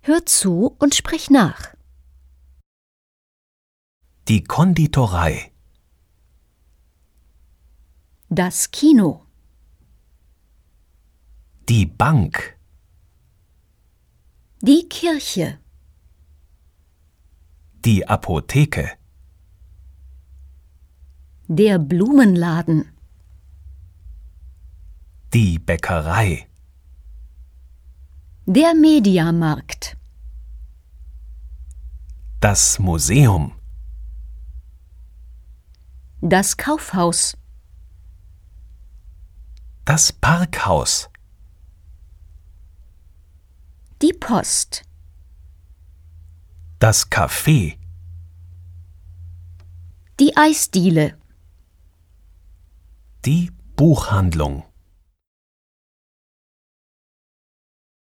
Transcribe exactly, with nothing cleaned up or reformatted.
Hör zu und sprich nach. Die Konditorei. Das Kino. Die Bank. Die Kirche. Die Apotheke. Der Blumenladen. Die Bäckerei. Der Mediamarkt. Das Museum. Das Kaufhaus. Das Parkhaus. Die Post. Das Café. Die Eisdiele. Die Buchhandlung.